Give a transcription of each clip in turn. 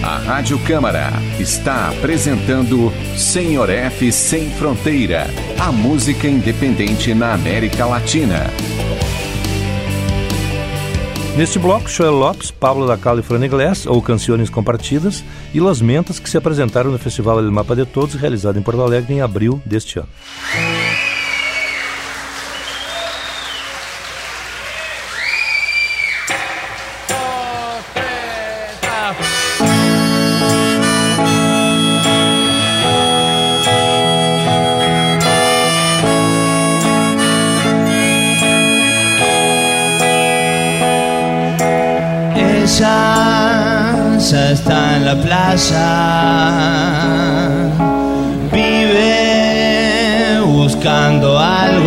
A Rádio Câmara está apresentando Senhor F Sem Fronteira, a música independente na América Latina. Neste bloco, Joel Lopes, Pablo da Cal e Fran Iglesias, ou Canciones Compartidas, e Las Mentas, que se apresentaram no Festival El Mapa de Todos, realizado em Porto Alegre em abril deste ano. Ya está en la playa, vive buscando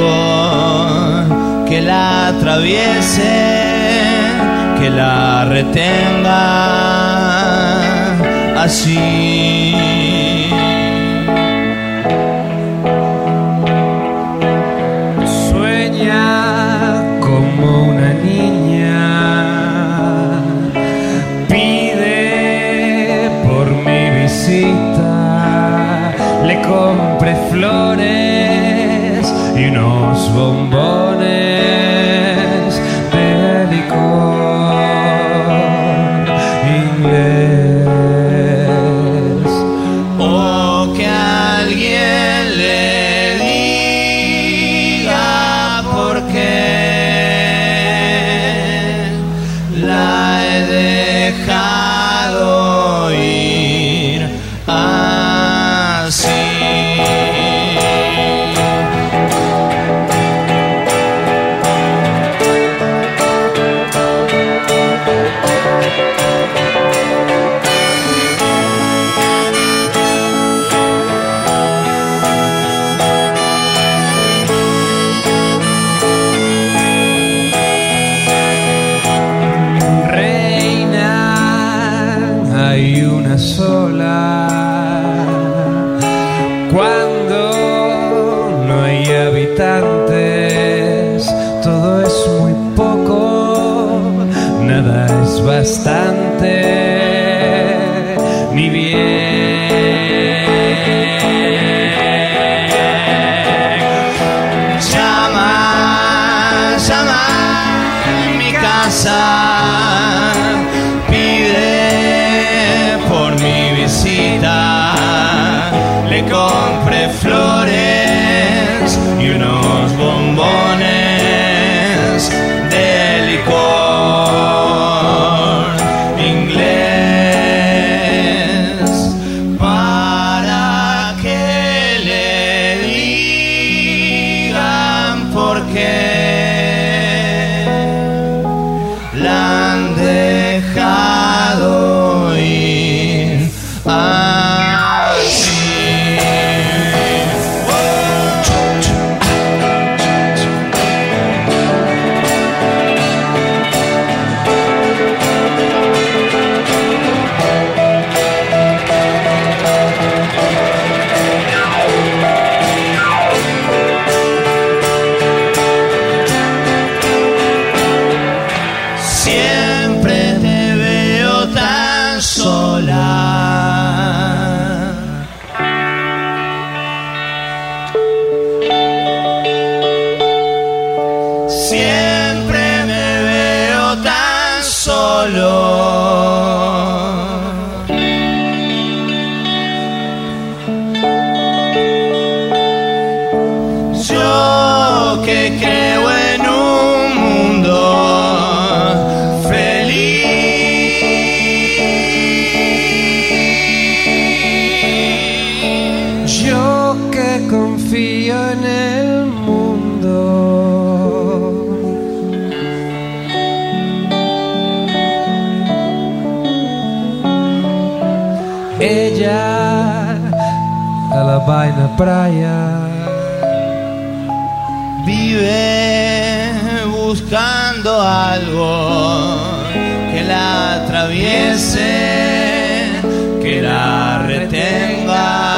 algo que la atraviese, que la retenga así. Sueña como una niña, le compré flores y unos bombones de licor inglés. O que alguien le diga por qué la he dejado ir así. Reina, hay una sola. Cuando no hay habitantes, todo es muy poco, nada es bastante, ni bien. Llama, llama a mi casa, pide por mi visita. Le compré flores y unos bombones de licor inglés para que le digan por qué la han dejado ir así. Siempre te veo tan sola. Siempre me veo tan solo. Yo que creo en un mundo feliz, yo que confío en el mundo. Ella ela vai na praia, vive buscando algo que la atraviese, que la retenga.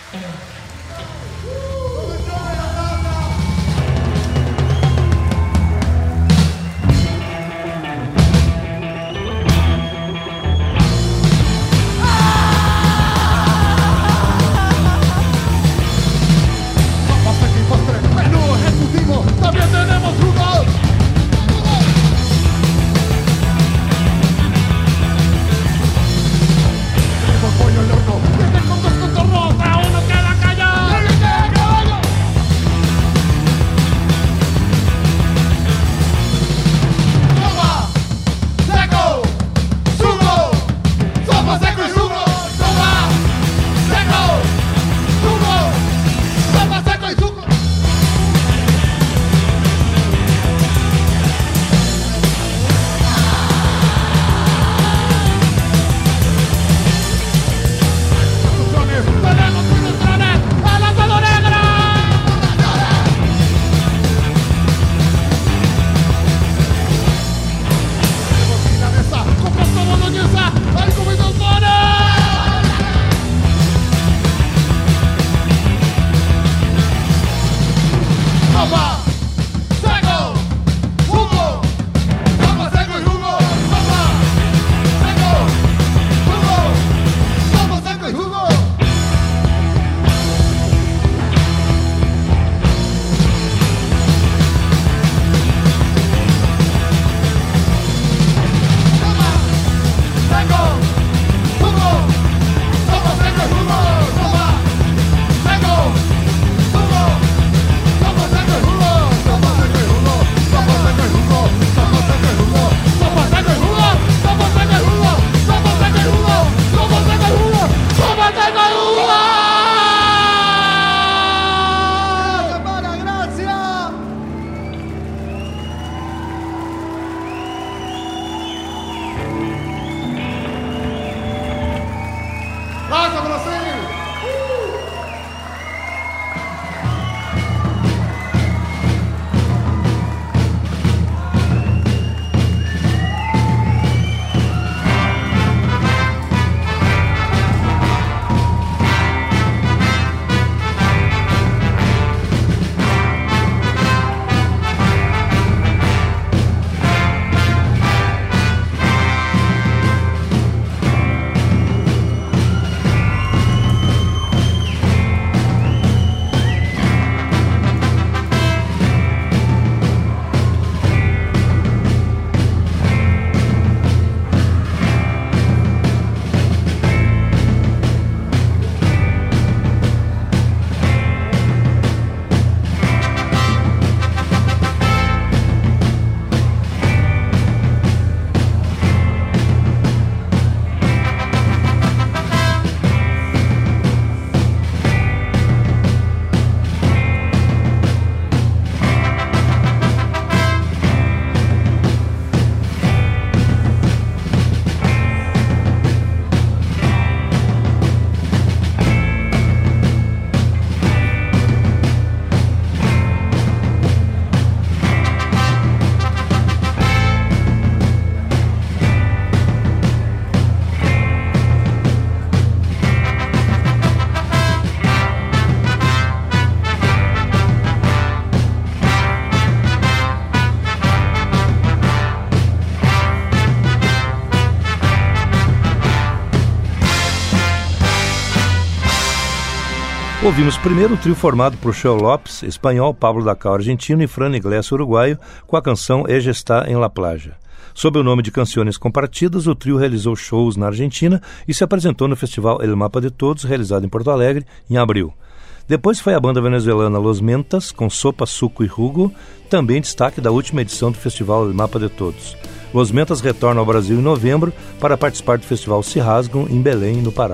Ouvimos primeiro o trio formado por Joel Lopes, espanhol, Pablo da Cal, argentino, e Fran Iglesias, uruguaio, com a canção Ella está en la playa. Sob o nome de Canções Compartidas, o trio realizou shows na Argentina e se apresentou no festival El Mapa de Todos, realizado em Porto Alegre, em abril. Depois foi a banda venezuelana Los Mentas, com Sopa, Suco e Jugo, também destaque da última edição do festival El Mapa de Todos. Los Mentas retornam ao Brasil em novembro para participar do festival Se Rasgam, em Belém, no Pará.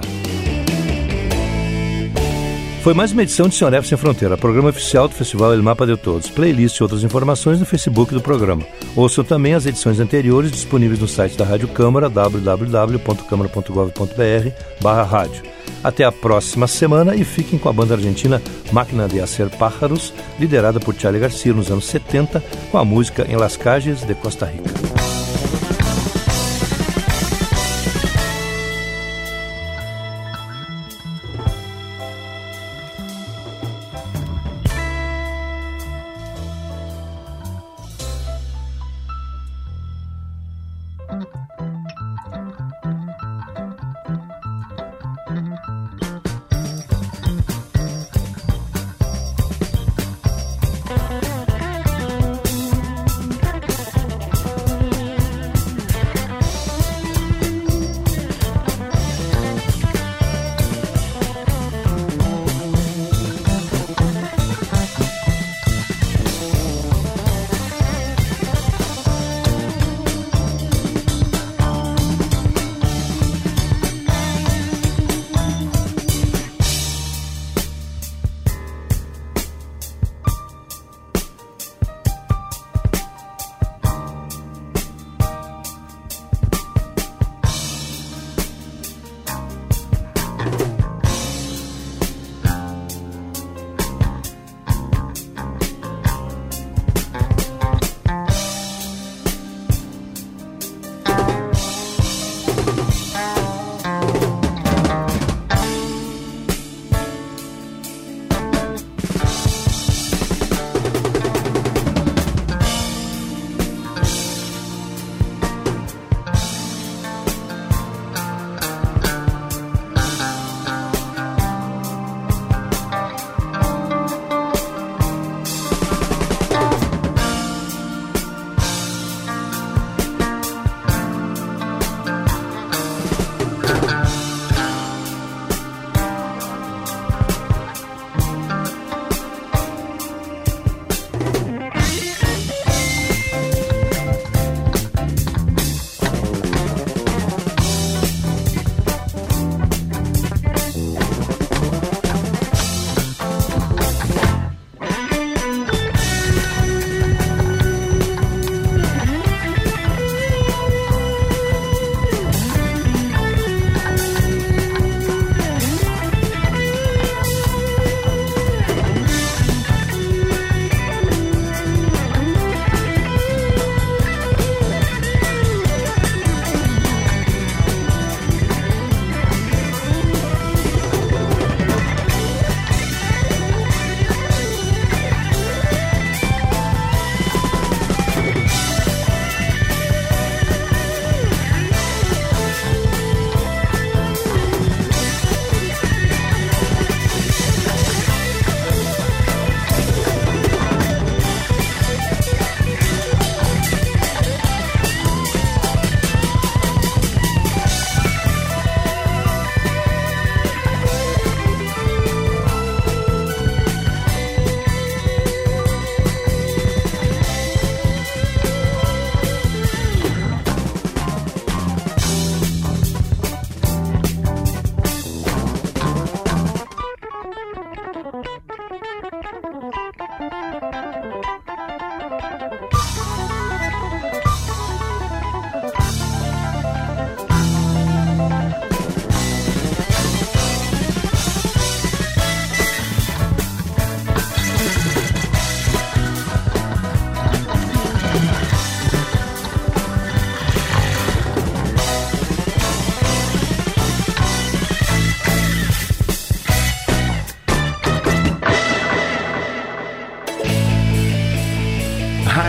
Foi mais uma edição de Senhor F. Sem Fronteira, programa oficial do Festival El Mapa de Todos. Playlist e outras informações no Facebook do programa. Ouçam também as edições anteriores disponíveis no site da Rádio Câmara, www.câmara.gov.br/rádio. Até a próxima semana e fiquem com a banda argentina Máquina de Hacer Pájaros, liderada por Charly Garcia nos anos 70, com a música Em Las Calles de Costa Rica.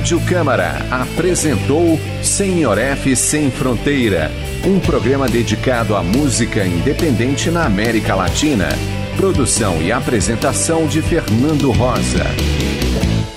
Rádio Câmara apresentou Senhor F Sem Fronteira, um programa dedicado à música independente na América Latina. Produção e apresentação de Fernando Rosa.